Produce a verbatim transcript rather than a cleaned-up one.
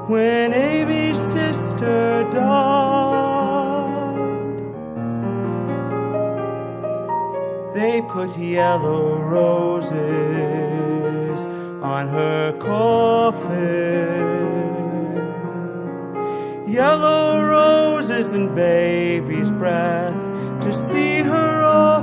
when Amy's sister died. They put yellow roses on her coffin, yellow roses and baby's breath to see her all